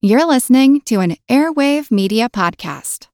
You're listening to an Airwave Media Podcast.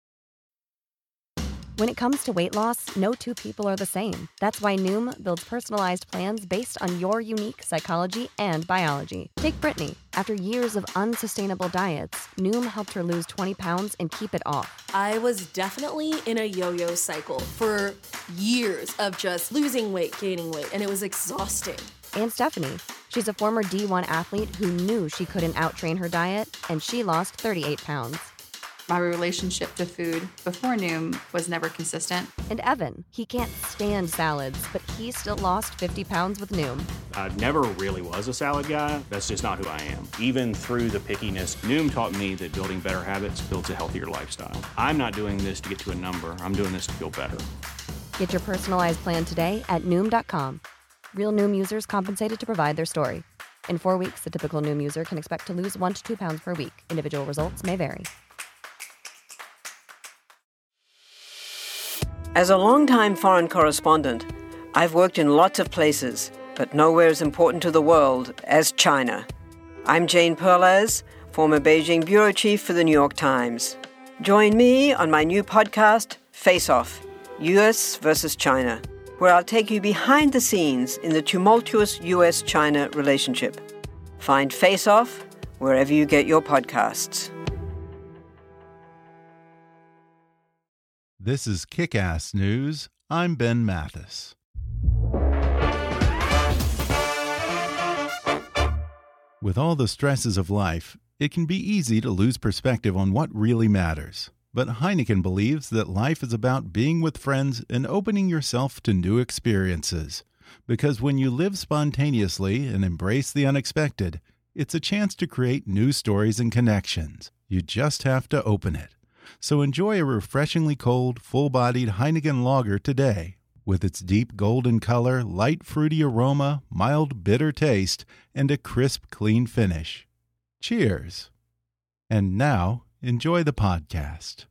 When it comes to weight loss, no two people are the same. That's why Noom builds personalized plans based on your unique psychology and biology. Take Brittany. After years of unsustainable diets, Noom helped her lose 20 pounds and keep it off. I was definitely in a yo-yo cycle for years of just losing weight, gaining weight, and it was exhausting. And Stephanie. She's a former D1 athlete who knew she couldn't outtrain her diet, and she lost 38 pounds. My relationship to food before Noom was never consistent. And Evan, he can't stand salads, but he still lost 50 pounds with Noom. I never really was a salad guy. That's just not who I am. Even through the pickiness, Noom taught me that building better habits builds a healthier lifestyle. I'm not doing this to get to a number. I'm doing this to feel better. Get your personalized plan today at Noom.com. Real Noom users compensated to provide their story. In 4 weeks, the typical Noom user can expect to lose 1 to 2 pounds per week. Individual results may vary. As a longtime foreign correspondent, I've worked in lots of places, but nowhere as important to the world as China. I'm Jane Perlez, former Beijing bureau chief for the New York Times. Join me on my new podcast, Face Off, U.S. versus China, where I'll take you behind the scenes in the tumultuous U.S.-China relationship. Find Face Off wherever you get your podcasts. This is Kick-Ass News. I'm Ben Mathis. With all the stresses of life, it can be easy to lose perspective on what really matters. But Heineken believes that life is about being with friends and opening yourself to new experiences. Because when you live spontaneously and embrace the unexpected, it's a chance to create new stories and connections. You just have to open it. So enjoy a refreshingly cold, full-bodied Heineken lager today. With its deep golden color, light fruity aroma, mild bitter taste, and a crisp, clean finish. Cheers. And now, enjoy the podcast.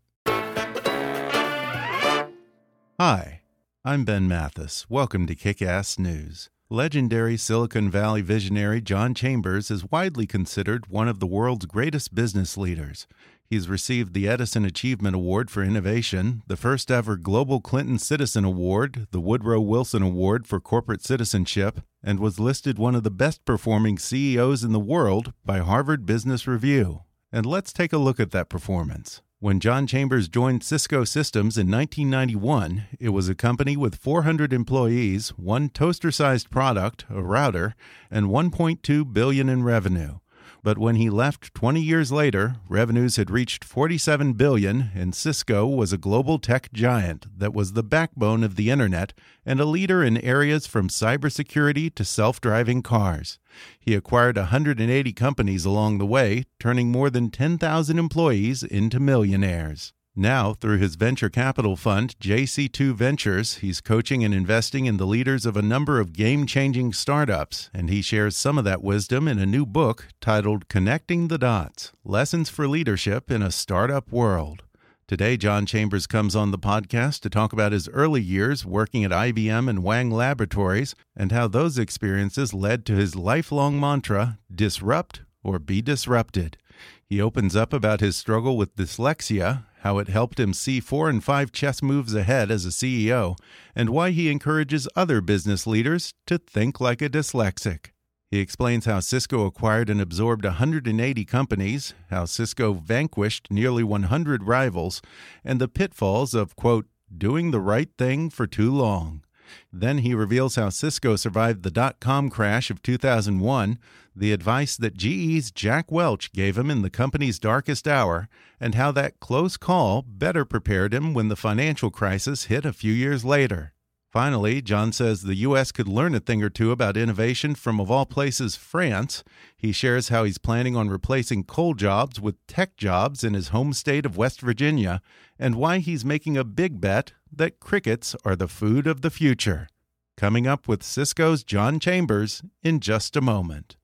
Hi, I'm Ben Mathis. Welcome to Kick-Ass News. Legendary Silicon Valley visionary John Chambers is widely considered one of the world's greatest business leaders. He's received the Edison Achievement Award for Innovation, the first ever Global Clinton Citizen Award, the Woodrow Wilson Award for Corporate Citizenship, and was listed one of the best performing CEOs in the world by Harvard Business Review. And let's take a look at that performance. When John Chambers joined Cisco Systems in 1991, it was a company with 400 employees, one toaster-sized product, a router, and $1.2 billion in revenue. But when he left 20 years later, revenues had reached $47 billion, and Cisco was a global tech giant that was the backbone of the Internet and a leader in areas from cybersecurity to self-driving cars. He acquired 180 companies along the way, turning more than 10,000 employees into millionaires. Now, through his venture capital fund, JC2 Ventures, he's coaching and investing in the leaders of a number of game-changing startups, and he shares some of that wisdom in a new book titled Connecting the Dots: Lessons for Leadership in a Startup World. Today, John Chambers comes on the podcast to talk about his early years working at IBM and Wang Laboratories and how those experiences led to his lifelong mantra, disrupt or be disrupted. He opens up about his struggle with dyslexia, how it helped him see 4 and 5 chess moves ahead as a CEO, and why he encourages other business leaders to think like a dyslexic. He explains how Cisco acquired and absorbed 180 companies, how Cisco vanquished nearly 100 rivals, and the pitfalls of, quote, doing the right thing for too long. Then he reveals how Cisco survived the dot-com crash of 2001, the advice that GE's Jack Welch gave him in the company's darkest hour, and how that close call better prepared him when the financial crisis hit a few years later. Finally, John says the U.S. could learn a thing or two about innovation from, of all places, France. He shares how he's planning on replacing coal jobs with tech jobs in his home state of West Virginia, and why he's making a big bet that crickets are the food of the future. Coming up with Cisco's John Chambers in just a moment.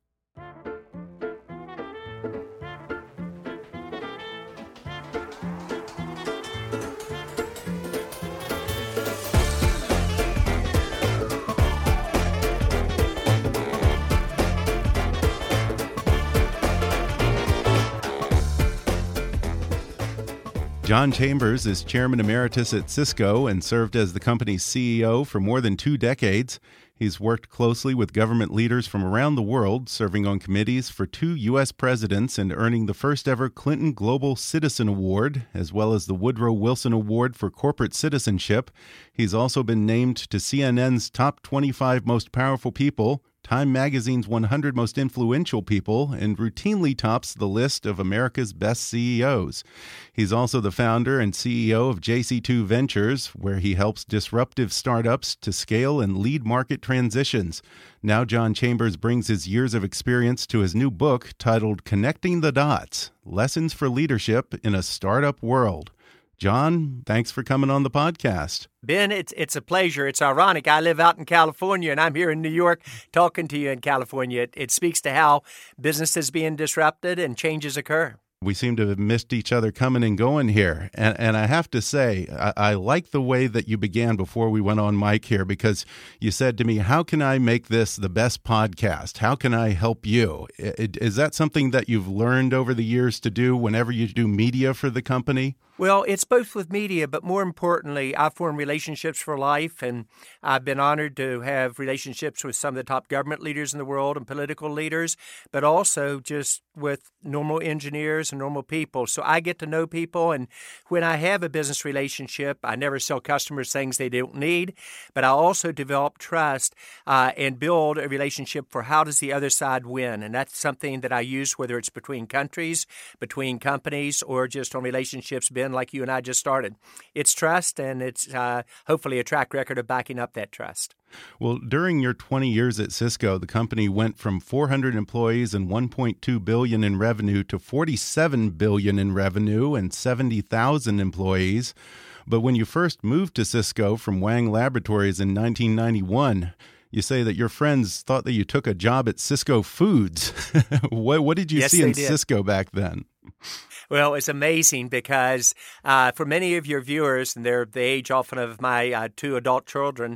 John Chambers is Chairman Emeritus at Cisco and served as the company's CEO for more than 2 decades. He's worked closely with government leaders from around the world, serving on committees for 2 U.S. presidents and earning the first ever Clinton Global Citizen Award, as well as the Woodrow Wilson Award for Corporate Citizenship. He's also been named to CNN's Top 25 Most Powerful People, Time Magazine's 100 Most Influential People, and routinely tops the list of America's best CEOs. He's also the founder and CEO of JC2 Ventures, where he helps disruptive startups to scale and lead market transitions. Now John Chambers brings his years of experience to his new book titled Connecting the Dots: Lessons for Leadership in a Startup World. John, thanks for coming on the podcast. Ben, it's a pleasure. It's ironic. I live out in California, and I'm here in New York talking to you in California. It speaks to how business is being disrupted and changes occur. We seem to have missed each other coming and going here. And I have to say, I like the way that you began before we went on mic here, because you said to me, how can I make this the best podcast? How can I help you? Is that something that you've learned over the years to do whenever you do media for the company? Well, it's both with media, but more importantly, I form relationships for life, and I've been honored to have relationships with some of the top government leaders in the world and political leaders, but also just with normal engineers and normal people. So I get to know people, and when I have a business relationship, I never sell customers things they don't need, but I also develop trust and build a relationship for how does the other side win, and that's something that I use whether it's between countries, between companies, or just on relationships, Ben, like you and I just started. It's trust, and it's hopefully a track record of backing up that trust. Well, during your 20 years at Cisco, the company went from 400 employees and $1.2 billion in revenue to $47 billion in revenue and 70,000 employees. But when you first moved to Cisco from Wang Laboratories in 1991, you say that your friends thought that you took a job at Cisco Foods. What did you see in Cisco back then? Well, it's amazing because for many of your viewers, and they're the age often of my 2 adult children,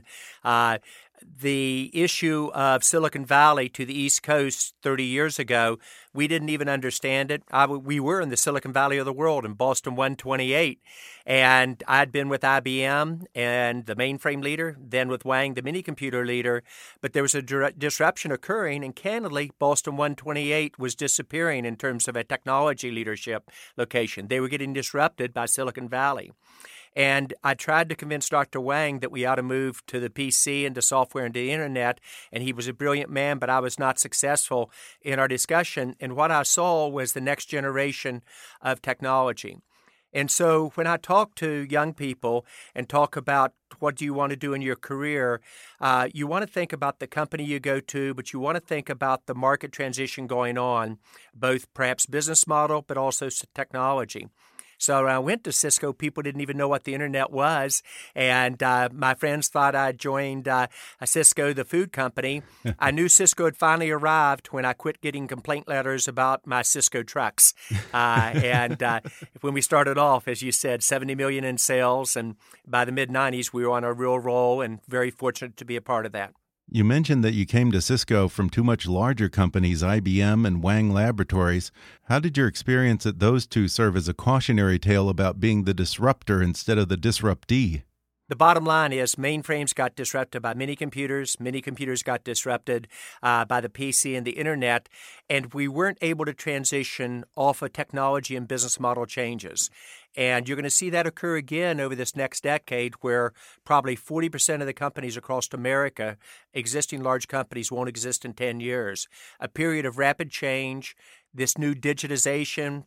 the issue of Silicon Valley to the East Coast 30 years ago, we didn't even understand it. We were in the Silicon Valley of the world in Boston 128, and I'd been with IBM and the mainframe leader, then with Wang, the mini-computer leader, but there was a disruption occurring, and candidly, Boston 128 was disappearing in terms of a technology leadership location. They were getting disrupted by Silicon Valley. And I tried to convince Dr. Wang that we ought to move to the PC and to software and to the internet, and he was a brilliant man, but I was not successful in our discussion. And what I saw was the next generation of technology. And so when I talk to young people and talk about what do you want to do in your career, you want to think about the company you go to, but you want to think about the market transition going on, both perhaps business model, but also technology. So when I went to Cisco, people didn't even know what the internet was, and my friends thought I joined Cisco, the food company. I knew Cisco had finally arrived when I quit getting complaint letters about my Cisco trucks. And when we started off, as you said, $70 million in sales, and by the mid-'90s, we were on a real roll, and very fortunate to be a part of that. You mentioned that you came to Cisco from 2 much larger companies, IBM and Wang Laboratories. How did your experience at those 2 serve as a cautionary tale about being the disruptor instead of the disruptee? The bottom line is mainframes got disrupted by mini-computers. Mini-computers got disrupted by the PC and the internet, and we weren't able to transition off of technology and business model changes. And you're going to see that occur again over this next decade, where probably 40% of the companies across America, existing large companies, won't exist in 10 years. A period of rapid change, this new digitization,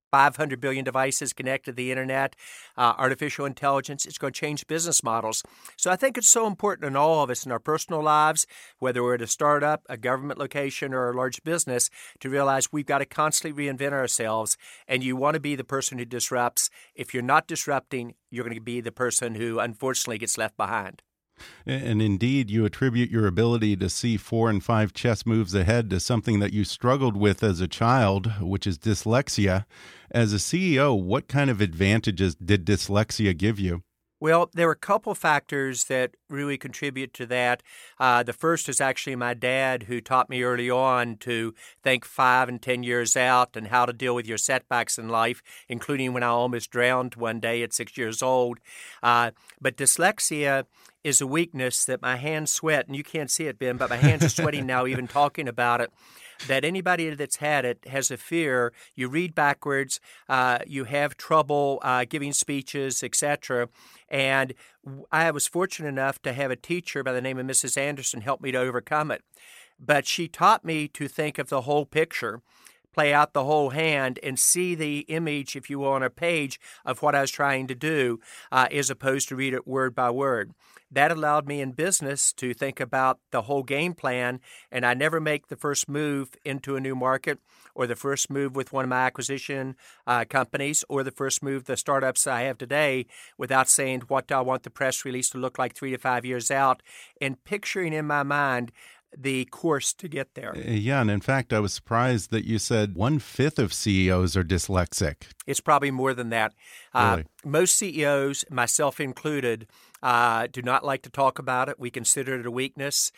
500 billion devices connected to the internet, artificial intelligence. It's going to change business models. So I think it's so important in all of us in our personal lives, whether we're at a startup, a government location, or a large business, to realize we've got to constantly reinvent ourselves. And you want to be the person who disrupts. If you're not disrupting, you're going to be the person who unfortunately gets left behind. And indeed, you attribute your ability to see 4 and 5 chess moves ahead to something that you struggled with as a child, which is dyslexia. As a CEO, what kind of advantages did dyslexia give you? Well, there were a couple factors that really contribute to that. The first is actually my dad, who taught me early on to think 5 and 10 years out and how to deal with your setbacks in life, including when I almost drowned one day at 6 years old. But dyslexia is a weakness that my hands sweat, and you can't see it, Ben, but my hands are sweating now even talking about it. That anybody that's had it has a fear. You read backwards, you have trouble giving speeches, etc. And I was fortunate enough to have a teacher by the name of Mrs. Anderson help me to overcome it. But she taught me to think of the whole picture, play out the whole hand, and see the image, if you will, on a page of what I was trying to do, as opposed to read it word by word. That allowed me in business to think about the whole game plan, and I never make the first move into a new market or the first move with one of my acquisition companies or the first move, the startups I have today, without saying what do I want the press release to look like 3 to 5 years out and picturing in my mind the course to get there. Yeah, and in fact, I was surprised that you said 1/5 of CEOs are dyslexic. It's probably more than that. Really? Most CEOs, myself included, do not like to talk about it. We consider it a weakness.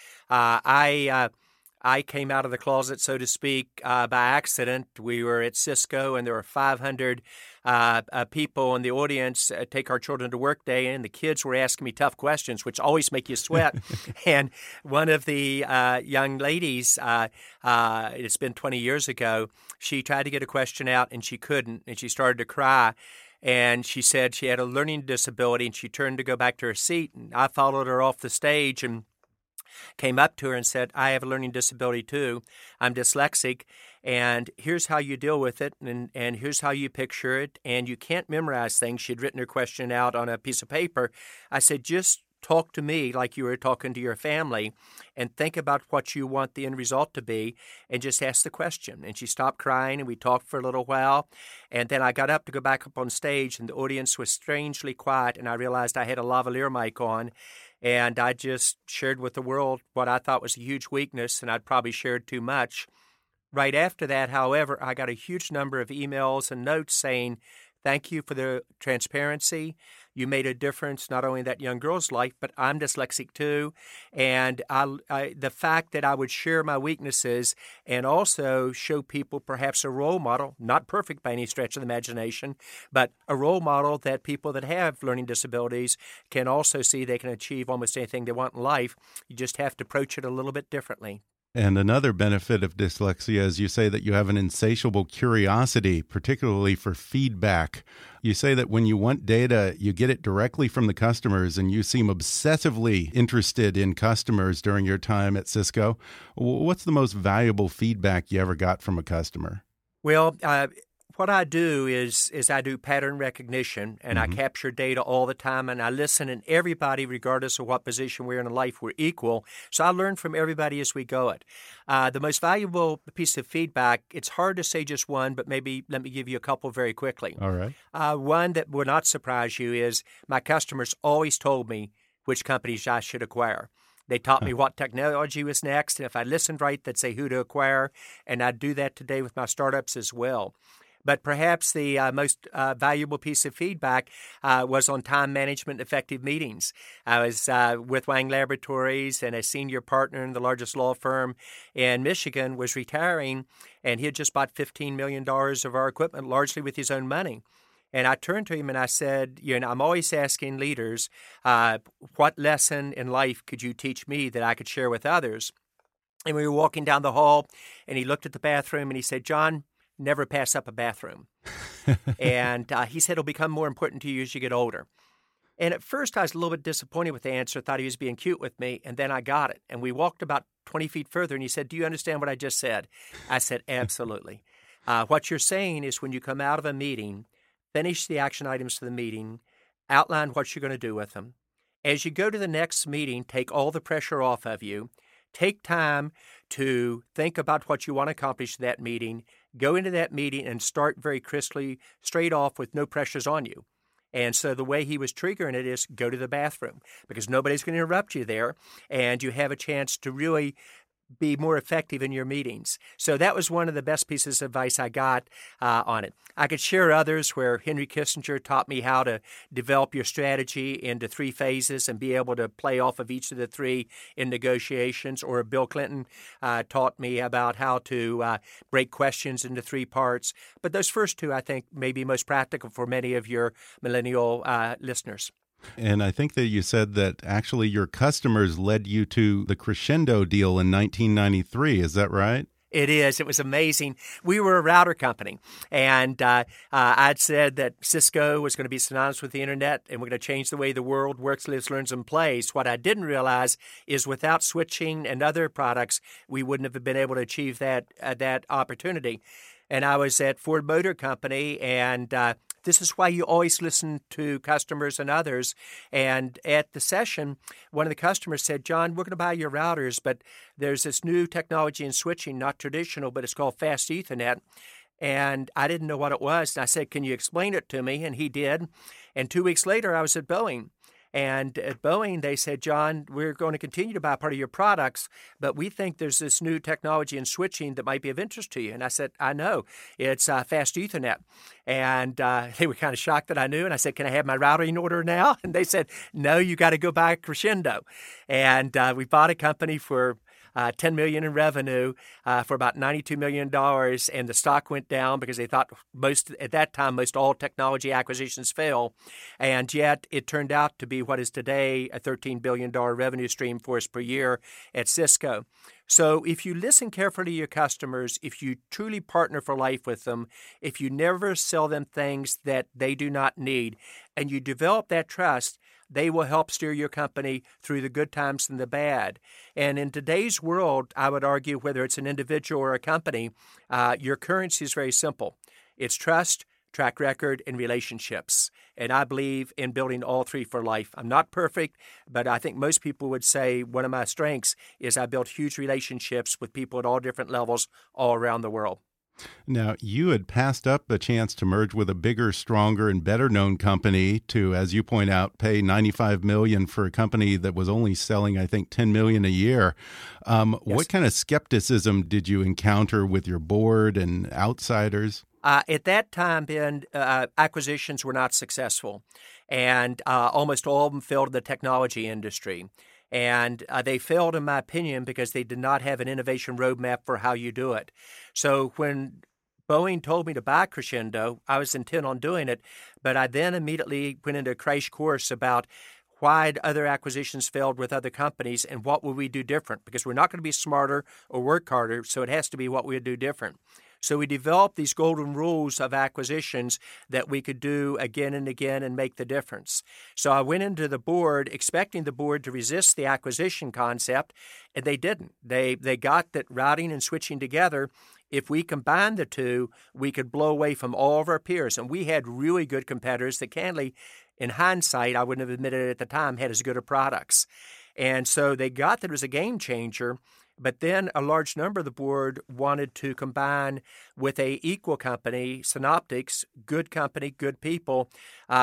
I came out of the closet, so to speak, by accident. We were at Cisco, and there were 500 people in the audience take our children to work day, and the kids were asking me tough questions, which always make you sweat. And one of the young ladies, it's been 20 years ago, she tried to get a question out, and she couldn't, and she started to cry. And she said she had a learning disability, and she turned to go back to her seat, and I followed her off the stage and came up to her and said, I have a learning disability too. I'm dyslexic, and here's how you deal with it, and here's how you picture it, and you can't memorize things. She'd written her question out on a piece of paper. I said, just talk to me like you were talking to your family and think about what you want the end result to be and just ask the question. And she stopped crying, and we talked for a little while, and then I got up to go back up on stage, and the audience was strangely quiet, and I realized I had a lavalier mic on. And I just shared with the world what I thought was a huge weakness, and I'd probably shared too much. Right after that, however, I got a huge number of emails and notes saying, thank you for the transparency. You made a difference not only in that young girl's life, but I'm dyslexic too. And the fact that I would share my weaknesses and also show people perhaps a role model, not perfect by any stretch of the imagination, but a role model that people that have learning disabilities can also see they can achieve almost anything they want in life. You just have to approach it a little bit differently. And another benefit of dyslexia is you say that you have an insatiable curiosity, particularly for feedback. You say that when you want data, you get it directly from the customers, and you seem obsessively interested in customers during your time at Cisco. What's the most valuable feedback you ever got from a customer? Well, what I do is I do pattern recognition, and I capture data all the time, and I listen, and everybody, regardless of what position we're in life, we're equal. So I learn from everybody as we go it. The most valuable piece of feedback, it's hard to say just one, but maybe let me give you a couple very quickly. All right. One that will not surprise you is my customers always told me which companies I should acquire. They taught me what technology was next, and if I listened right, they'd say who to acquire, and I do that today with my startups as well. But perhaps the most valuable piece of feedback was on time management, effective meetings. I was with Wang Laboratories, and a senior partner in the largest law firm in Michigan was retiring, and he had just bought $15 million of our equipment, largely with his own money. And I turned to him and I said, I'm always asking leaders, what lesson in life could you teach me that I could share with others? And we were walking down the hall, and he looked at the bathroom, and he said, John, never pass up a bathroom. And he said it'll become more important to you as you get older. And at first I was a little bit disappointed with the answer, thought he was being cute with me, and then I got it. And we walked about 20 feet further, and he said, do you understand what I just said? I said, absolutely. What you're saying is when you come out of a meeting, finish the action items for the meeting, outline what you're going to do with them. As you go to the next meeting, take all the pressure off of you. Take time to think about what you want to accomplish in that meeting. Go into that meeting and start very crisply, straight off with no pressures on you. And so the way he was triggering it is go to the bathroom because nobody's going to interrupt you there. And you have a chance to really be more effective in your meetings. So that was one of the best pieces of advice I got on it. I could share others where Henry Kissinger taught me how to develop your strategy into 3 phases and be able to play off of each of the 3 in negotiations, or Bill Clinton taught me about how to break questions into 3 parts. But those first 2, I think, may be most practical for many of your millennial listeners. And I think that you said that actually your customers led you to the Crescendo deal in 1993. Is that right? It is. It was amazing. We were a router company, and I'd said that Cisco was going to be synonymous with the Internet, and we're going to change the way the world works, lives, learns, and plays. What I didn't realize is without switching and other products, we wouldn't have been able to achieve that opportunity. And I was at Ford Motor Company, and this is why you always listen to customers and others. And at the session, one of the customers said, John, we're going to buy your routers, but there's this new technology in switching, not traditional, but it's called Fast Ethernet. And I didn't know what it was. And I said, can you explain it to me? And he did. And 2 weeks later, I was at Boeing. And at Boeing, they said, John, we're going to continue to buy part of your products, but we think there's this new technology in switching that might be of interest to you. And I said, I know. It's Fast Ethernet. And they were kind of shocked that I knew. And I said, can I have my router in order now? And they said, no, you got to go buy Crescendo. And we bought a company for $10 million in revenue for about $92 million, and the stock went down because they thought at that time most all technology acquisitions fail, and yet it turned out to be what is today a $13 billion revenue stream for us per year at Cisco. So if you listen carefully to your customers, if you truly partner for life with them, if you never sell them things that they do not need, and you develop that trust, they will help steer your company through the good times and the bad. And in today's world, I would argue, whether it's an individual or a company, your currency is very simple. It's trust, track record, and relationships. And I believe in building all 3 for life. I'm not perfect, but I think most people would say one of my strengths is I built huge relationships with people at all different levels all around the world. Now, you had passed up the chance to merge with a bigger, stronger, and better-known company to, as you point out, pay $95 million for a company that was only selling, I think, $10 million a year. Yes. What kind of skepticism did you encounter with your board and outsiders? At that time, Ben, acquisitions were not successful, and almost all of them failed in the technology industry. And they failed, in my opinion, because they did not have an innovation roadmap for how you do it. So when Boeing told me to buy Crescendo, I was intent on doing it, but I then immediately went into a crash course about why other acquisitions failed with other companies and what would we do different, because we're not going to be smarter or work harder, so it has to be what we would do different. So we developed these golden rules of acquisitions that we could do again and again and make the difference. So I went into the board expecting the board to resist the acquisition concept, and they didn't. They got that routing and switching together, if we combined the 2, we could blow away from all of our peers. And we had really good competitors that candidly, in hindsight, I wouldn't have admitted it at the time, had as good of products. And so they got that it was a game changer. But then a large number of the board wanted to combine with a equal company, Synoptics, good company, good people.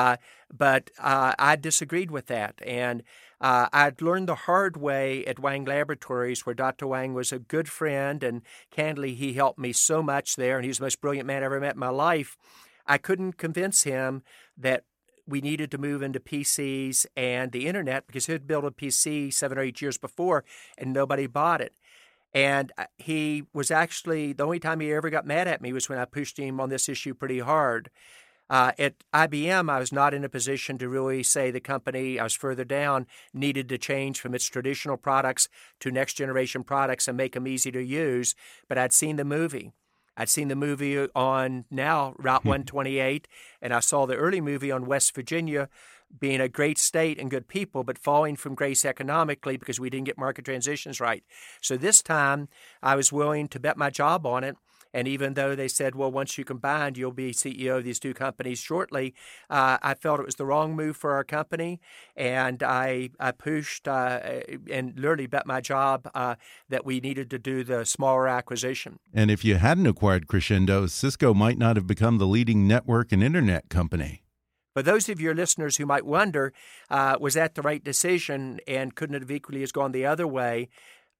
But I disagreed with that. And I'd learned the hard way at Wang Laboratories, where Dr. Wang was a good friend. And candidly, he helped me so much there. And he was the most brilliant man I ever met in my life. I couldn't convince him that we needed to move into PCs and the Internet, because he had built a PC 7 or 8 years before and nobody bought it. And he was actually, the only time he ever got mad at me was when I pushed him on this issue pretty hard. At IBM, I was not in a position to really say the company, I was further down, needed to change from its traditional products to next generation products and make them easy to use. But I'd seen the movie. I'd seen the movie on now Route 128, and I saw the early movie on West Virginia being a great state and good people, but falling from grace economically because we didn't get market transitions right. So this time, I was willing to bet my job on it. And even though they said, well, once you combined, you'll be CEO of these 2 companies shortly, I felt it was the wrong move for our company. And I pushed and literally bet my job that we needed to do the smaller acquisition. And if you hadn't acquired Crescendo, Cisco might not have become the leading network and Internet company. For those of your listeners who might wonder, was that the right decision and couldn't it have equally has gone the other way?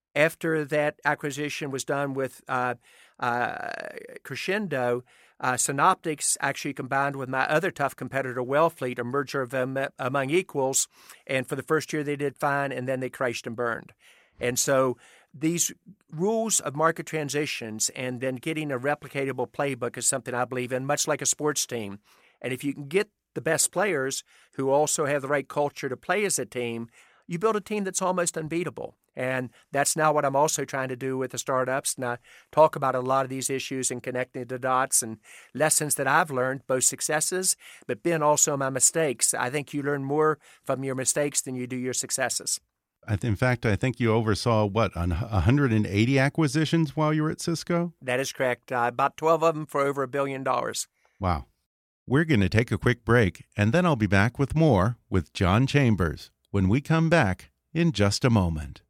After that acquisition was done with Crescendo, Synoptics actually combined with my other tough competitor, Wellfleet, a merger of them among equals. And for the first year, they did fine, and then they crashed and burned. And so these rules of market transitions and then getting a replicatable playbook is something I believe in, much like a sports team. And if you can get the best players who also have the right culture to play as a team, you build a team that's almost unbeatable. And that's now what I'm also trying to do with the startups. And I talk about a lot of these issues and connecting the dots and lessons that I've learned, both successes, but Ben, also my mistakes. I think you learn more from your mistakes than you do your successes. In fact, I think you oversaw, 180 acquisitions while you were at Cisco? That is correct. About 12 of them for over $1 billion. Wow. We're going to take a quick break, and then I'll be back with more with John Chambers when we come back in just a moment.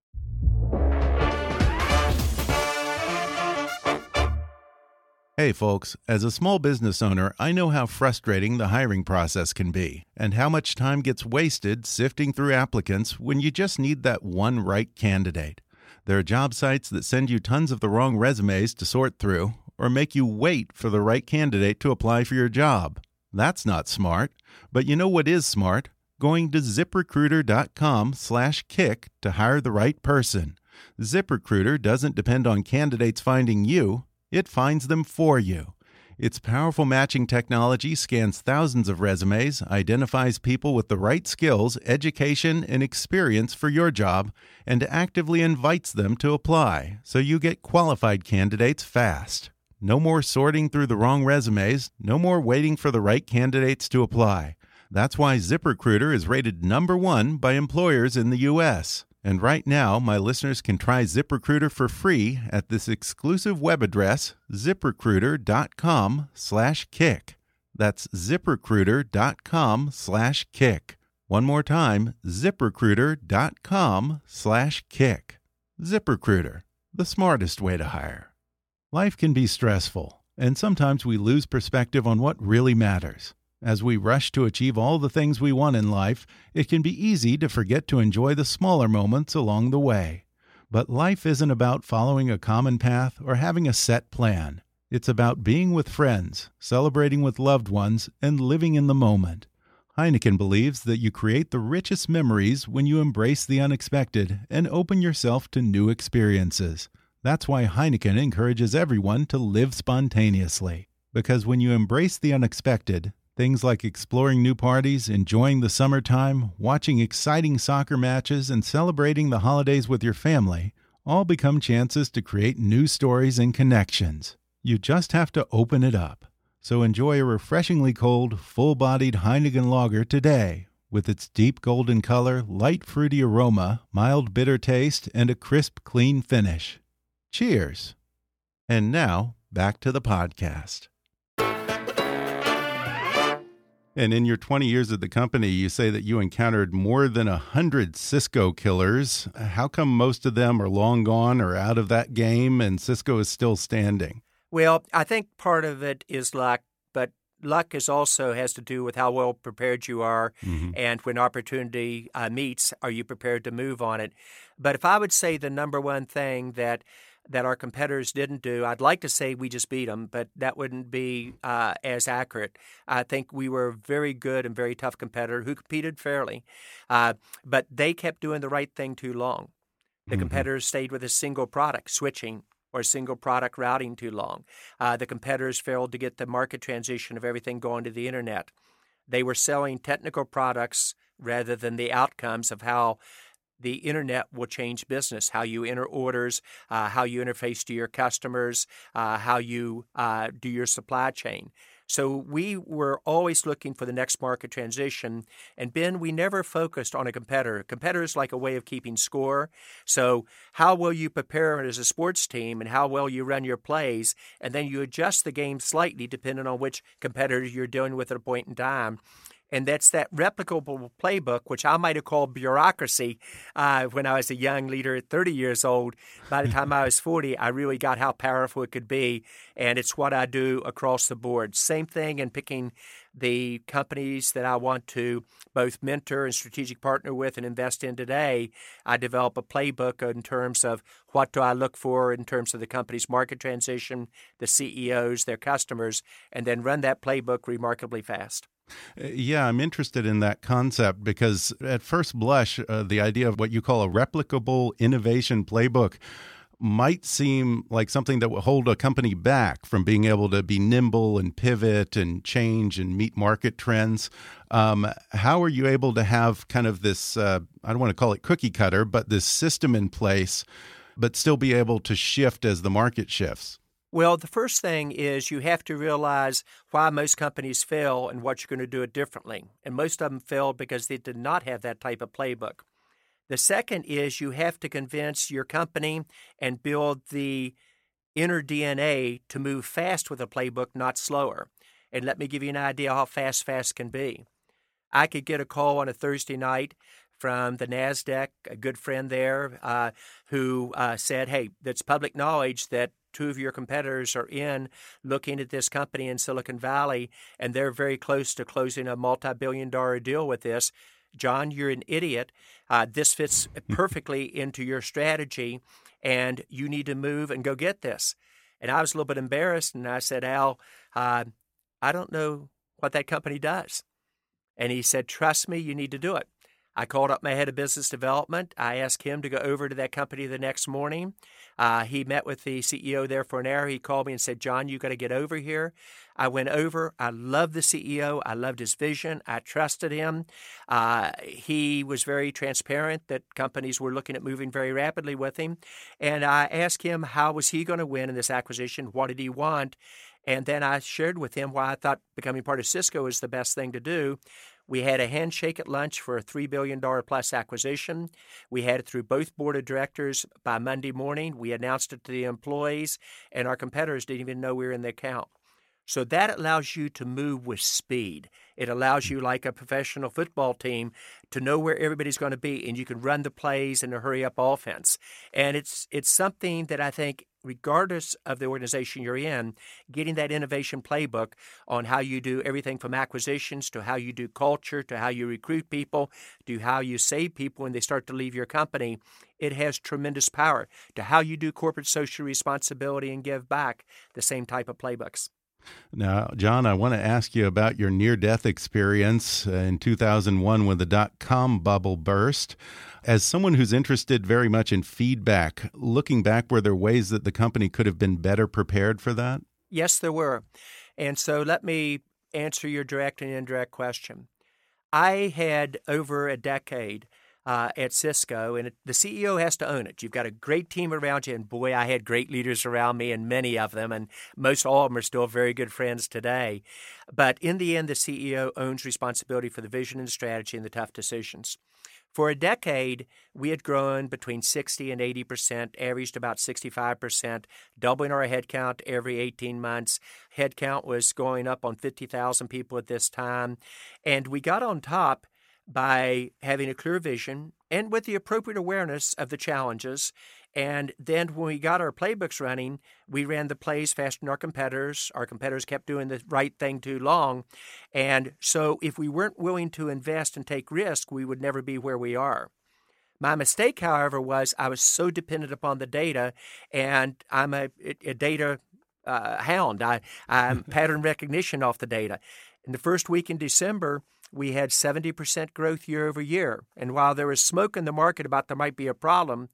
Hey folks, as a small business owner, I know how frustrating the hiring process can be and how much time gets wasted sifting through applicants when you just need that one right candidate. There are job sites that send you tons of the wrong resumes to sort through or make you wait for the right candidate to apply for your job. That's not smart. But you know what is smart? Going to ZipRecruiter.com/kick to hire the right person. ZipRecruiter doesn't depend on candidates finding you. It finds them for you. Its powerful matching technology scans thousands of resumes, identifies people with the right skills, education, and experience for your job, and actively invites them to apply, so you get qualified candidates fast. No more sorting through the wrong resumes, no more waiting for the right candidates to apply. That's why ZipRecruiter is rated #1 by employers in the U.S., and right now, my listeners can try ZipRecruiter for free at this exclusive web address, ZipRecruiter.com/kick. That's ZipRecruiter.com/kick. One more time, ZipRecruiter.com/kick. ZipRecruiter, the smartest way to hire. Life can be stressful, and sometimes we lose perspective on what really matters. As we rush to achieve all the things we want in life, it can be easy to forget to enjoy the smaller moments along the way. But life isn't about following a common path or having a set plan. It's about being with friends, celebrating with loved ones, and living in the moment. Heineken believes that you create the richest memories when you embrace the unexpected and open yourself to new experiences. That's why Heineken encourages everyone to live spontaneously. Because when you embrace the unexpected, things like exploring new parties, enjoying the summertime, watching exciting soccer matches, and celebrating the holidays with your family all become chances to create new stories and connections. You just have to open it up. So enjoy a refreshingly cold, full-bodied Heineken lager today with its deep golden color, light fruity aroma, mild bitter taste, and a crisp, clean finish. Cheers! And now, back to the podcast. And in your 20 years at the company, you say that you encountered more than 100 Cisco killers. How come most of them are long gone or out of that game and Cisco is still standing? Well, I think part of it is luck, but luck also has to do with how well prepared you are. Mm-hmm. And when opportunity meets, are you prepared to move on it? But if I would say the number one thing that our competitors didn't do, I'd like to say we just beat them, but that wouldn't be as accurate. I think we were a very good and very tough competitor who competed fairly, but they kept doing the right thing too long. The competitors stayed with a single product, switching, or single product routing too long. The competitors failed to get the market transition of everything going to the internet. They were selling technical products rather than the outcomes of how the internet will change business, how you enter orders, how you interface to your customers, how you do your supply chain. So we were always looking for the next market transition. And Ben, we never focused on a competitor. Competitor is like a way of keeping score. So how well you prepare as a sports team and how well you run your plays, and then you adjust the game slightly depending on which competitor you're dealing with at a point in time. And that's that replicable playbook, which I might have called bureaucracy when I was a young leader at 30 years old. By the time I was 40, I really got how powerful it could be. And it's what I do across the board. Same thing in picking the companies that I want to both mentor and strategic partner with and invest in today. I develop a playbook in terms of what do I look for in terms of the company's market transition, the CEOs, their customers, and then run that playbook remarkably fast. Yeah, I'm interested in that concept because at first blush, the idea of what you call a replicable innovation playbook might seem like something that will hold a company back from being able to be nimble and pivot and change and meet market trends. How are you able to have kind of this, I don't want to call it cookie cutter, but this system in place, but still be able to shift as the market shifts? Well, the first thing is you have to realize why most companies fail and what you're going to do it differently. And most of them failed because they did not have that type of playbook. The second is you have to convince your company and build the inner DNA to move fast with a playbook, not slower. And let me give you an idea how fast can be. I could get a call on a Thursday night from the NASDAQ, a good friend there, who said, hey, that's public knowledge that two of your competitors are looking at this company in Silicon Valley, and they're very close to closing a multi-billion-dollar deal with this. John, you're an idiot. This fits perfectly into your strategy, and you need to move and go get this. And I was a little bit embarrassed, and I said, Al, I don't know what that company does. And he said, trust me, you need to do it. I called up my head of business development. I asked him to go over to that company the next morning. He met with the CEO there for an hour. He called me and said, John, you got to get over here. I went over. I loved the CEO. I loved his vision. I trusted him. He was very transparent that companies were looking at moving very rapidly with him. And I asked him how was he going to win in this acquisition? What did he want? And then I shared with him why I thought becoming part of Cisco is the best thing to do. We had a handshake at lunch for a $3 billion plus acquisition. We had it through both board of directors by Monday morning. We announced it to the employees, and our competitors didn't even know we were in the account. So that allows you to move with speed. It allows you, like a professional football team, to know where everybody's going to be, and you can run the plays in a hurry-up offense. And it's something that I think, regardless of the organization you're in, getting that innovation playbook on how you do everything from acquisitions to how you do culture to how you recruit people to how you save people when they start to leave your company, it has tremendous power. To how you do corporate social responsibility and give back, the same type of playbooks. Now, John, I want to ask you about your near-death experience in 2001 when the dot-com bubble burst. As someone who's interested very much in feedback, looking back, were there ways that the company could have been better prepared for that? Yes, there were. And so let me answer your direct and indirect question. I had over a decade at Cisco, and the CEO has to own it. You've got a great team around you, and boy, I had great leaders around me, and many of them, and most all of them are still very good friends today. But in the end, the CEO owns responsibility for the vision and strategy and the tough decisions. For a decade, we had grown between 60 and 80%, averaged about 65%, doubling our headcount every 18 months. Headcount was going up on 50,000 people at this time, and we got on top by having a clear vision and with the appropriate awareness of the challenges. And then when we got our playbooks running, we ran the plays faster than our competitors. Our competitors kept doing the right thing too long. And so if we weren't willing to invest and take risk, we would never be where we are. My mistake, however, was I was so dependent upon the data, and I'm a data hound. I'm pattern recognition off the data. In the first week in December, we had 70% growth year over year. And while there was smoke in the market about there might be a problem,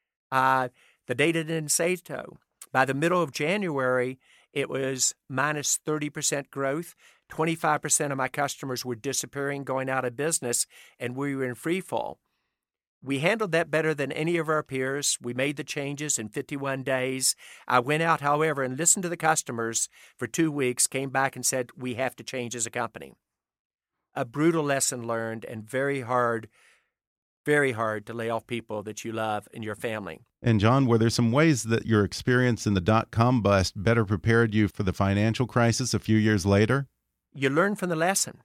the data didn't say so. By the middle of January, it was minus 30% growth. 25% of my customers were disappearing, going out of business, and we were in free fall. We handled that better than any of our peers. We made the changes in 51 days. I went out, however, and listened to the customers for 2 weeks, came back and said, we have to change as a company. A brutal lesson learned, and very hard to lay off people that you love in your family. And John, were there some ways that your experience in the dot-com bust better prepared you for the financial crisis a few years later? you learn from the lesson.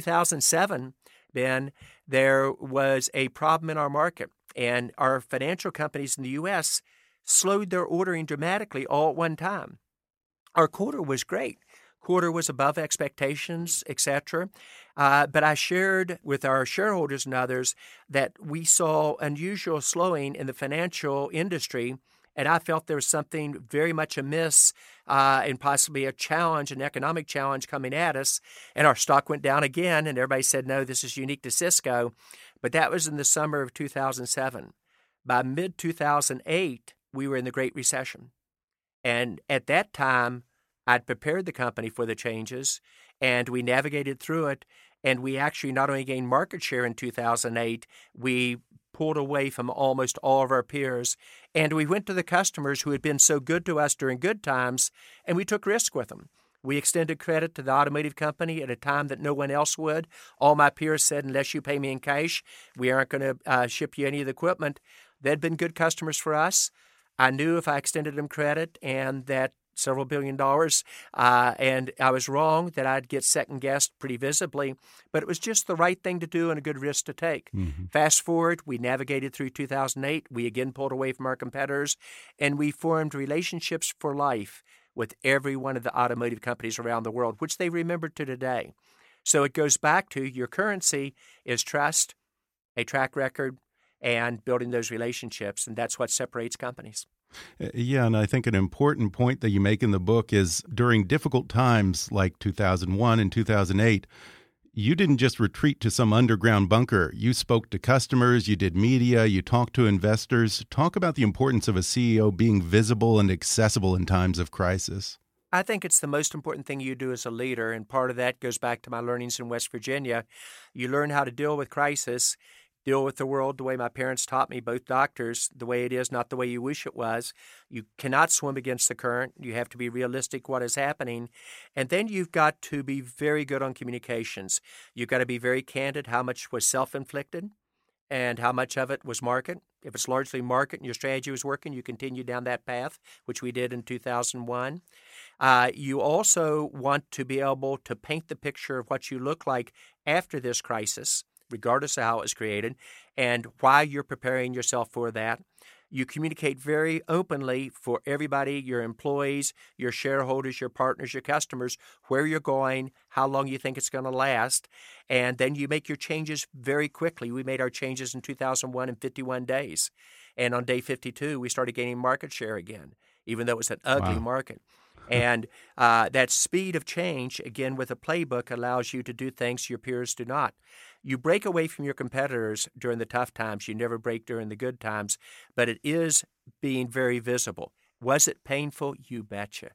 2007, Ben, there was a problem in our market, and our financial companies in the U.S. slowed their ordering dramatically all at one time. Our quarter was great. Quarter was above expectations, etc. But I shared with our shareholders and others that we saw unusual slowing in the financial industry, and I felt there was something very much amiss and possibly a challenge, an economic challenge coming at us. And our stock went down again, and everybody said, no, this is unique to Cisco. But that was in the summer of 2007. By mid-2008, we were in the Great Recession. And at that time, I'd prepared the company for the changes, and we navigated through it, and we actually not only gained market share in 2008, we pulled away from almost all of our peers, and we went to the customers who had been so good to us during good times, and we took risk with them. We extended credit to the automotive company at a time that no one else would. All my peers said, unless you pay me in cash, we aren't going to ship you any of the equipment. They'd been good customers for us. I knew if I extended them credit and that several $1 billion, and I was wrong that I'd get second-guessed pretty visibly, but it was just the right thing to do and a good risk to take. Mm-hmm. Fast forward, we navigated through 2008. We again pulled away from our competitors, and we formed relationships for life with every one of the automotive companies around the world, which they remember to today. So it goes back to your currency is trust, a track record, and building those relationships, and that's what separates companies. Yeah, and I think an important point that you make in the book is during difficult times like 2001 and 2008, you didn't just retreat to some underground bunker. You spoke to customers, you did media, you talked to investors. Talk about the importance of a CEO being visible and accessible in times of crisis. I think it's the most important thing you do as a leader, and part of that goes back to my learnings in West Virginia. You learn how to deal with crisis, deal with the world the way my parents taught me, both doctors, the way it is, not the way you wish it was. You cannot swim against the current. You have to be realistic what is happening. And then you've got to be very good on communications. You've got to be very candid how much was self-inflicted and how much of it was market. If it's largely market and your strategy was working, you continue down that path, which we did in 2001. You also want to be able to paint the picture of what you look like after this crisis, regardless of how it was created, and why you're preparing yourself for that. You communicate very openly for everybody, your employees, your shareholders, your partners, your customers, where you're going, how long you think it's going to last, and then you make your changes very quickly. We made our changes in 2001 in 51 days, and on day 52, we started gaining market share again, even though it was an ugly market. And that speed of change, again, with a playbook, allows you to do things your peers do not. You break away from your competitors during the tough times. You never break during the good times. But it is being very visible. Was it painful? You betcha.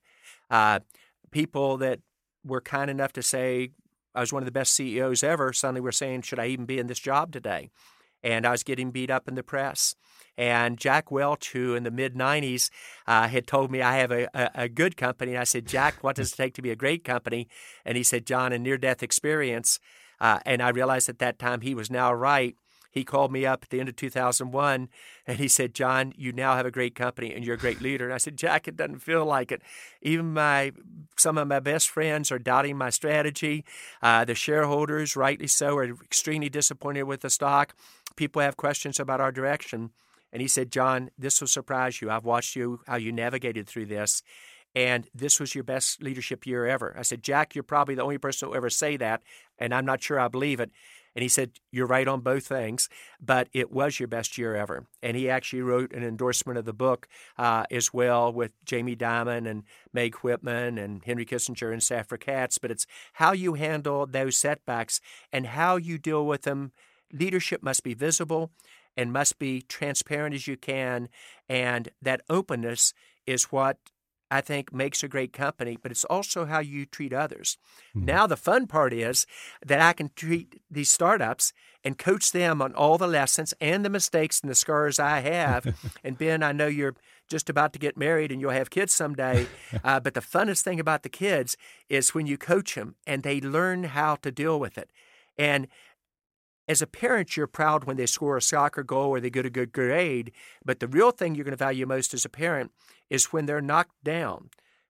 People that were kind enough to say, I was one of the best CEOs ever, suddenly were saying, should I even be in this job today? And I was getting beat up in the press. And Jack Welch, who in the mid-'90s had told me I have a good company. And I said, Jack, what does it take to be a great company? And he said, John, a near-death experience. And I realized at that time he was now right. He called me up at the end of 2001, and he said, John, you now have a great company, and you're a great leader. And I said, Jack, it doesn't feel like it. Even some of my best friends are doubting my strategy. The shareholders, rightly so, are extremely disappointed with the stock. People have questions about our direction. And he said, John, this will surprise you. I've watched you, how you navigated through this, and this was your best leadership year ever. I said, Jack, you're probably the only person who will ever say that, and I'm not sure I believe it. And he said, you're right on both things, but it was your best year ever. And he actually wrote an endorsement of the book as well with Jamie Dimon and Meg Whitman and Henry Kissinger and Safra Catz. But it's how you handle those setbacks and how you deal with them. Leadership must be visible and must be transparent as you can. And that openness is what I think makes a great company, but it's also how you treat others. Mm-hmm. Now the fun part is that I can treat these startups and coach them on all the lessons and the mistakes and the scars I have. And Ben, I know you're just about to get married and you'll have kids someday, but the funnest thing about the kids is when you coach them and they learn how to deal with it. And as a parent, you're proud when they score a soccer goal or they get a good grade, but the real thing you're going to value most as a parent is when they're knocked down,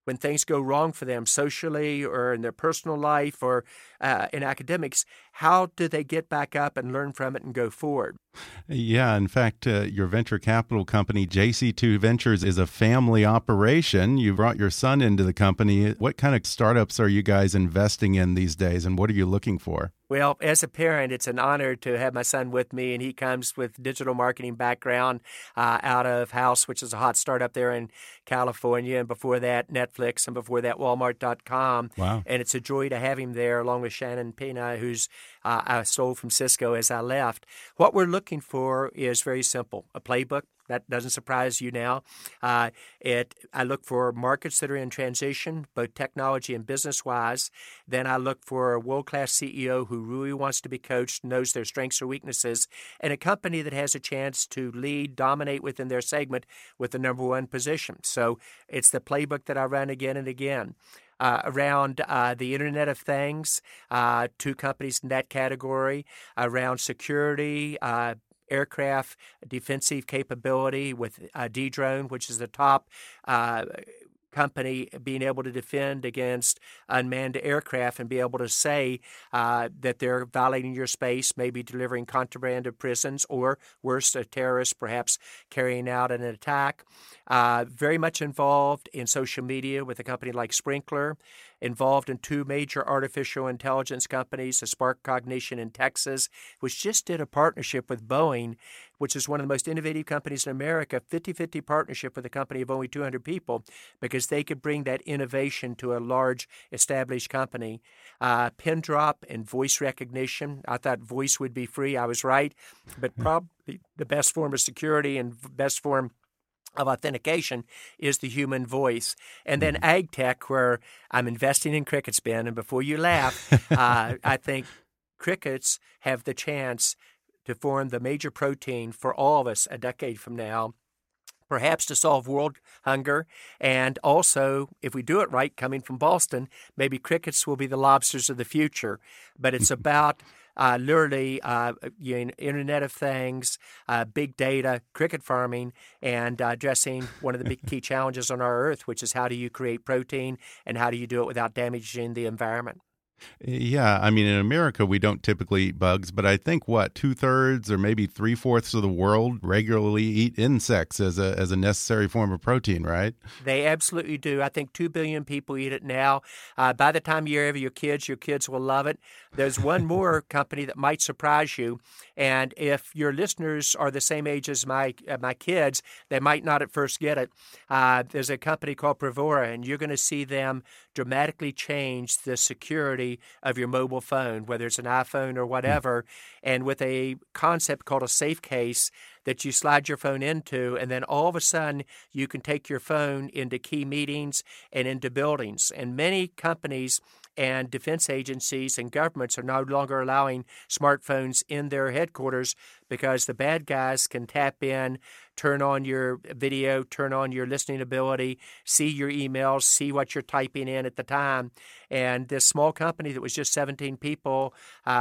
when things go wrong for them socially or in their personal life or in academics, how do they get back up and learn from it and go forward? Yeah, in fact, your venture capital company, JC2 Ventures, is a family operation. You brought your son into the company. What kind of startups are you guys investing in these days, and what are you looking for? Well, as a parent, it's an honor to have my son with me, and he comes with digital marketing background out of House, which is a hot startup there in California, and before that, Netflix, and before that, Walmart.com. Wow. And it's a joy to have him there, along with Shannon Pena, who's I stole from Cisco as I left. What we're looking for is very simple, a playbook. That doesn't surprise you now. I look for markets that are in transition, both technology and business-wise. Then I look for a world-class CEO who really wants to be coached, knows their strengths or weaknesses, and a company that has a chance to lead, dominate within their segment with the number one position. So it's the playbook that I run again and again. Around the Internet of Things, two companies in that category, around security, aircraft defensive capability with Dedrone, which is the top company being able to defend against unmanned aircraft and be able to say that they're violating your space, maybe delivering contraband to prisons, or worse, a terrorist perhaps carrying out an attack. Very much involved in social media with a company like Sprinkler, involved in two major artificial intelligence companies, Spark Cognition in Texas, which just did a partnership with Boeing, which is one of the most innovative companies in America, 50-50 partnership with a company of only 200 people, because they could bring that innovation to a large established company. Pindrop and voice recognition. I thought voice would be free. I was right, but probably the best form of security and best form of authentication is the human voice. And then ag tech, where I'm investing in crickets, Ben, and before you laugh, I think crickets have the chance to form the major protein for all of us a decade from now, perhaps to solve world hunger. And also, if we do it right, coming from Boston, maybe crickets will be the lobsters of the future. But it's about literally Internet of Things, big data, cricket farming, and addressing one of the big key challenges on our Earth, which is how do you create protein and how do you do it without damaging the environment? Yeah, I mean, in America, we don't typically eat bugs, but I think, 2/3 or maybe 3/4 of the world regularly eat insects as a necessary form of protein, right? They absolutely do. I think 2 billion people eat it now. By the time you have your kids will love it. There's one more company that might surprise you, and if your listeners are the same age as my kids, they might not at first get it. There's a company called Provora, and you're going to see them dramatically change the security of your mobile phone, whether it's an iPhone or whatever, and with a concept called a safe case that you slide your phone into, and then all of a sudden you can take your phone into key meetings and into buildings. And many companies and defense agencies and governments are no longer allowing smartphones in their headquarters because the bad guys can tap in, turn on your video, turn on your listening ability, see your emails, see what you're typing in at the time. And this small company that was just 17 people,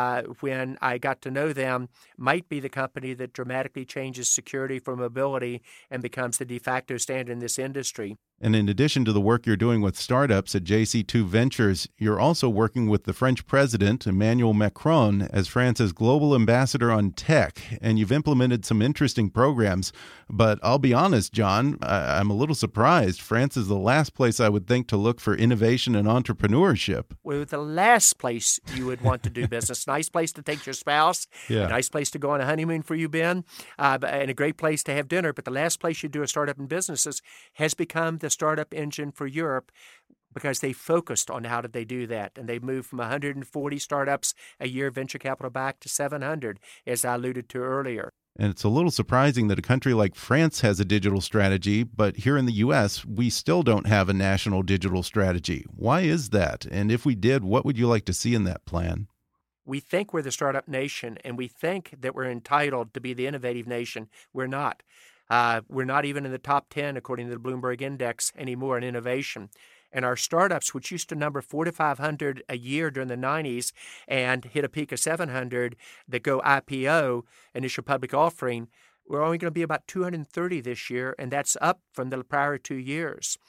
when I got to know them, might be the company that dramatically changes security for mobility and becomes the de facto standard in this industry. And in addition to the work you're doing with startups at JC2 Ventures, you're also working with the French president, Emmanuel Macron, as France's global ambassador on tech. And you've implemented some interesting programs. But I'll be honest, John, I'm a little surprised. France is the last place I would think to look for innovation and entrepreneurship. Well, the last place you would want to do business. Nice place to take your spouse. Yeah. A nice place to go on a honeymoon for you, Ben. And a great place to have dinner. But the last place you do a startup in businesses has become the startup engine for Europe, because they focused on how did they do that. And they moved from 140 startups a year venture capital back to 700, as I alluded to earlier. And it's a little surprising that a country like France has a digital strategy, but here in the U.S., we still don't have a national digital strategy. Why is that? And if we did, what would you like to see in that plan? We think we're the startup nation, and we think that we're entitled to be the innovative nation. We're not. We're not even in the top 10, according to the Bloomberg Index, anymore in innovation. And our startups, which used to number 400 to 500 a year during the 90s and hit a peak of 700 that go IPO, initial public offering, we're only going to be about 230 this year, and that's up from the prior 2 years.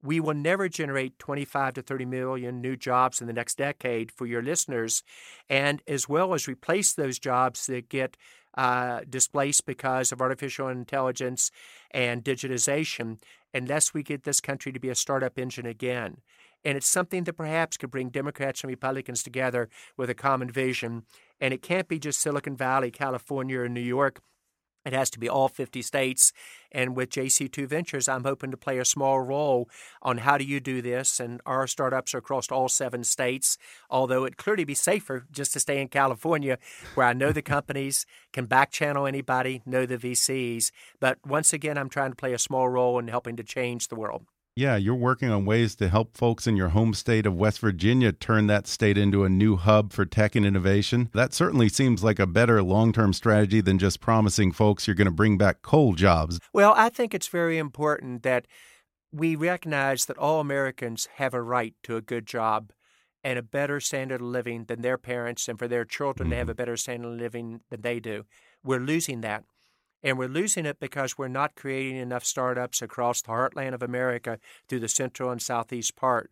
we will never generate 25 to 30 million new jobs in the next decade for your listeners, and as well as replace those jobs that get displaced because of artificial intelligence and digitization, unless we get this country to be a startup engine again. And it's something that perhaps could bring Democrats and Republicans together with a common vision. And it can't be just Silicon Valley, California, or New York. It has to be all 50 states. And with JC2 Ventures, I'm hoping to play a small role on how do you do this. And our startups are across all 7 states, although it'd clearly be safer just to stay in California, where I know the companies, can back channel anybody, know the VCs. But once again, I'm trying to play a small role in helping to change the world. Yeah, you're working on ways to help folks in your home state of West Virginia turn that state into a new hub for tech and innovation. That certainly seems like a better long-term strategy than just promising folks you're going to bring back coal jobs. Well, I think it's very important that we recognize that all Americans have a right to a good job and a better standard of living than their parents, and for their children to have a better standard of living than they do. We're losing that. And we're losing it because we're not creating enough startups across the heartland of America through the central and southeast part.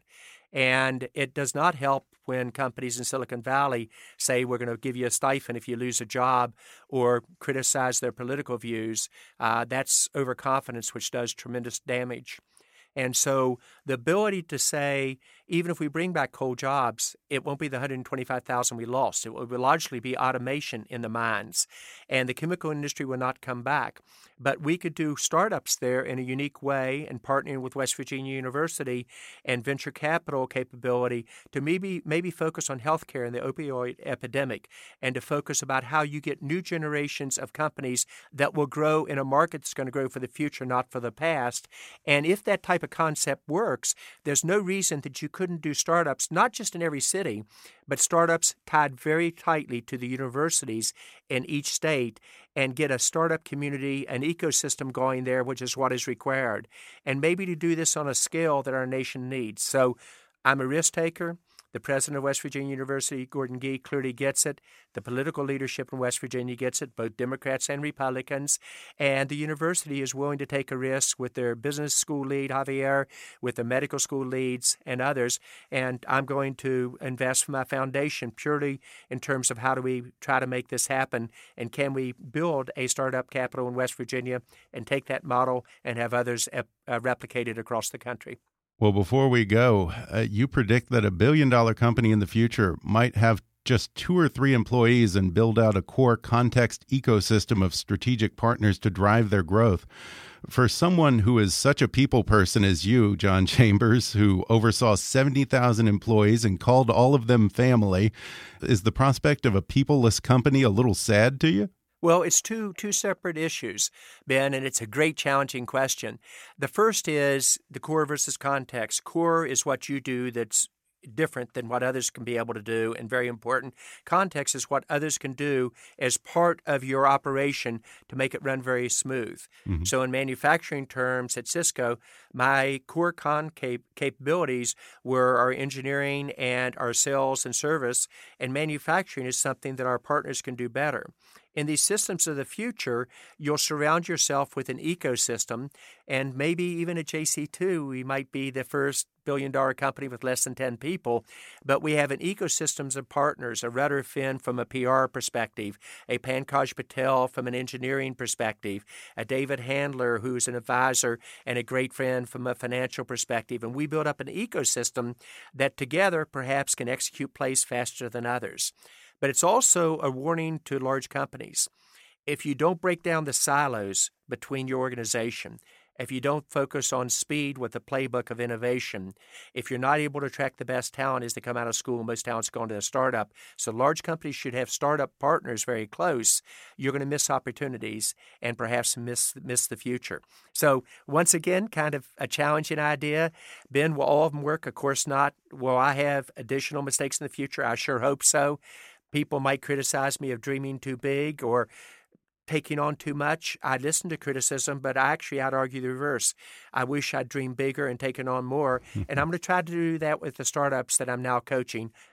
And it does not help when companies in Silicon Valley say we're going to give you a stipend if you lose a job or criticize their political views. That's overconfidence, which does tremendous damage. And so the ability to say, even if we bring back coal jobs, it won't be the 125,000 we lost. It will largely be automation in the mines, and the chemical industry will not come back. But we could do startups there in a unique way, and partnering with West Virginia University and venture capital capability to maybe focus on healthcare and the opioid epidemic, and to focus about how you get new generations of companies that will grow in a market that's going to grow for the future, not for the past. And if that type of concept works, there's no reason that you couldn't do startups, not just in every city, but startups tied very tightly to the universities in each state, and get a startup community, an ecosystem going there, which is what is required. And maybe to do this on a scale that our nation needs. So I'm a risk taker. The president of West Virginia University, Gordon Gee, clearly gets it. The political leadership in West Virginia gets it, both Democrats and Republicans. And the university is willing to take a risk with their business school lead, Javier, with the medical school leads and others. And I'm going to invest from my foundation purely in terms of how do we try to make this happen, and can we build a startup capital in West Virginia and take that model and have others replicated across the country. Well, before we go, you predict that $1 billion company in the future might have just 2 or 3 employees and build out a core context ecosystem of strategic partners to drive their growth. For someone who is such a people person as you, John Chambers, who oversaw 70,000 employees and called all of them family, is the prospect of a peopleless company a little sad to you? Well, it's two separate issues, Ben, and it's a great challenging question. The first is the core versus context. Core is what you do that's different than what others can be able to do, and very important. Context is what others can do as part of your operation to make it run very smooth. Mm-hmm. So in manufacturing terms at Cisco, my core capabilities were our engineering and our sales and service, and manufacturing is something that our partners can do better. In these systems of the future, you'll surround yourself with an ecosystem, and maybe even at JC2, we might be the first billion-dollar company with less than 10 people, but we have an ecosystem of partners, a Rudder Finn from a PR perspective, a Pankaj Patel from an engineering perspective, a David Handler who's an advisor and a great friend from a financial perspective, and we build up an ecosystem that together perhaps can execute plays faster than others. But it's also a warning to large companies. If you don't break down the silos between your organization, if you don't focus on speed with the playbook of innovation, if you're not able to attract the best talent as they come out of school, most talent's going to a startup. So large companies should have startup partners very close. You're going to miss opportunities and perhaps miss the future. So once again, kind of a challenging idea. Ben, will all of them work? Of course not. Will I have additional mistakes in the future? I sure hope so. People might criticize me of dreaming too big or taking on too much. I listen to criticism, but I'd argue the reverse. I wish I'd dreamed bigger and taken on more, and I'm going to try to do that with the startups that I'm now coaching.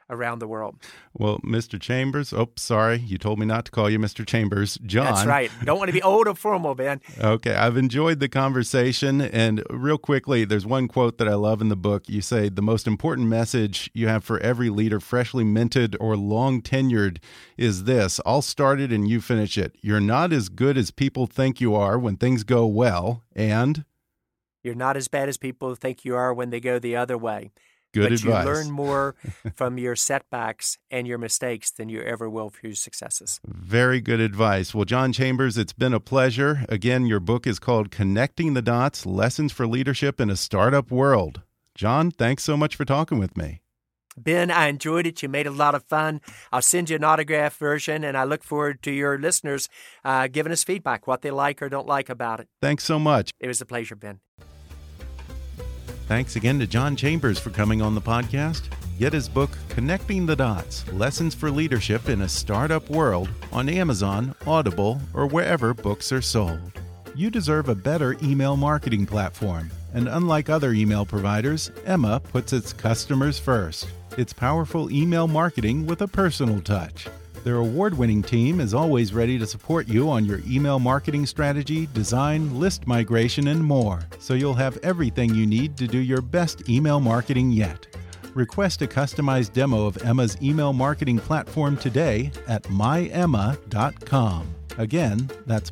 around the world. Well, Mr. Chambers, sorry, you told me not to call you Mr. Chambers. John. That's right. Don't want to be old or formal, Ben. Okay, I've enjoyed the conversation. And real quickly, there's one quote that I love in the book. You say, the most important message you have for every leader, freshly minted or long tenured, is this: I'll start it and you finish it. You're not as good as people think you are when things go well, and you're not as bad as people think you are when they go the other way. Good advice. advice. You learn more from your setbacks and your mistakes than you ever will from your successes. Very good advice. Well, John Chambers, it's been a pleasure. Again, your book is called Connecting the Dots: Lessons for Leadership in a Startup World. John, thanks so much for talking with me. Ben, I enjoyed it. You made it a lot of fun. I'll send you an autographed version, and I look forward to your listeners giving us feedback, what they like or don't like about it. Thanks so much. It was a pleasure, Ben. Thanks again to John Chambers for coming on the podcast. Get his book, Connecting the Dots: Lessons for Leadership in a Startup World, on Amazon, Audible, or wherever books are sold. You deserve a better email marketing platform. And unlike other email providers, Emma puts its customers first. It's powerful email marketing with a personal touch. Their award-winning team is always ready to support you on your email marketing strategy, design, list migration, and more, so you'll have everything you need to do your best email marketing yet. Request a customized demo of Emma's email marketing platform today at myemma.com. Again, that's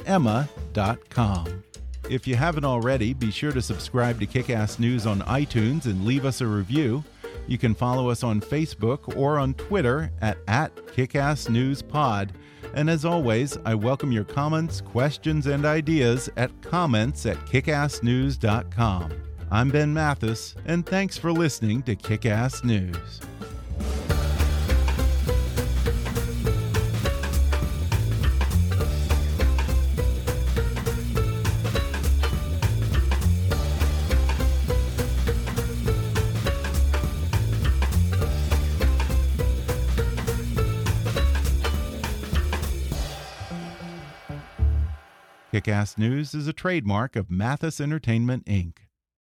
myemma.com. If you haven't already, be sure to subscribe to Kick-Ass News on iTunes and leave us a review. You can follow us on Facebook or on Twitter at @KickassNewsPod. And as always, I welcome your comments, questions, and ideas at comments@kickassnews.com. I'm Ben Mathis, and thanks for listening to Kick-Ass News. Kick-Ass News is a trademark of Mathis Entertainment, Inc.